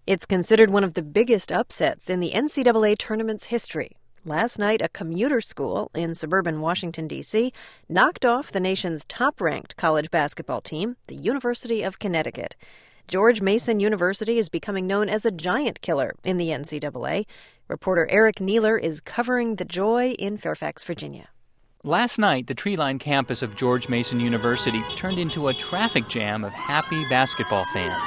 It's considered one of the biggest upsets in the NCAA tournament's history. Last night, a commuter school in suburban Washington, D.C., knocked off the nation's top-ranked college basketball team, the University of Connecticut. George Mason University is becoming known as a giant killer in the NCAA. Reporter Eric Neeler is covering the joy in Fairfax, Virginia. Last night, the tree-lined campus of George Mason University turned into a traffic jam of happy basketball fans.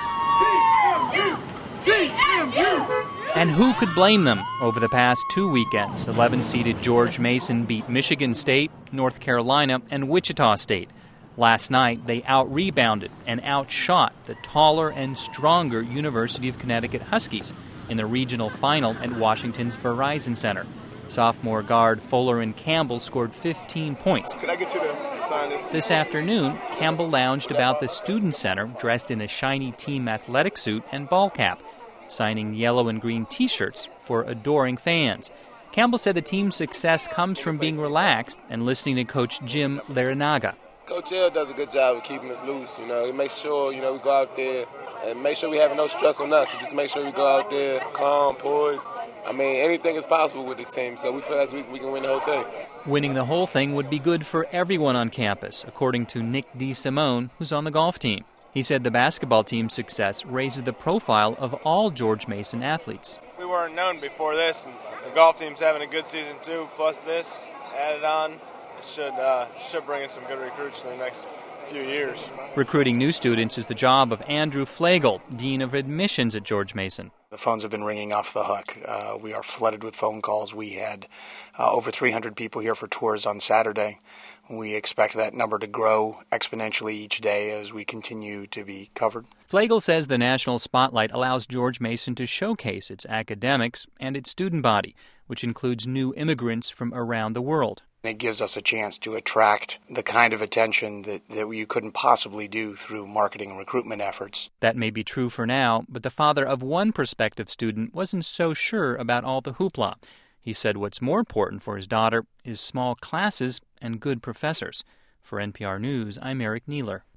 And who could blame them? Over the past 2 weekends, 11-seeded George Mason beat Michigan State, North Carolina, and Wichita State. Last night, they out-rebounded and outshot the taller and stronger University of Connecticut Huskies in the regional final at Washington's Verizon Center. Sophomore guard Fuller and Campbell scored 15 points. Could I get you to sign this? This afternoon, Campbell lounged about the Student Center dressed in a shiny team athletic suit and ball cap, signing yellow and green T-shirts for adoring fans. Campbell said the team's success comes from being relaxed and listening to Coach Jim Larinaga. Coach L does a good job of keeping us loose. He makes sure, we go out there and make sure we have no stress on us. And just make sure we go out there calm, poised. Anything is possible with this team, so we feel as we can win the whole thing. Winning the whole thing would be good for everyone on campus, according to Nick DeSimone, who's on the golf team. He said the basketball team's success raises the profile of all George Mason athletes. We weren't known before this, and the golf team's having a good season too, plus this added on. It should bring in some good recruits for the next few years. Recruiting new students is the job of Andrew Flagel, Dean of Admissions at George Mason. The phones have been ringing off the hook. We are flooded with phone calls. We had over 300 people here for tours on Saturday. We expect that number to grow exponentially each day as we continue to be covered. Flagel says the national spotlight allows George Mason to showcase its academics and its student body, which includes new immigrants from around the world. It gives us a chance to attract the kind of attention that you couldn't possibly do through marketing and recruitment efforts. That may be true for now, but the father of one prospective student wasn't so sure about all the hoopla. He said what's more important for his daughter is small classes and good professors. For NPR News, I'm Eric Neeler.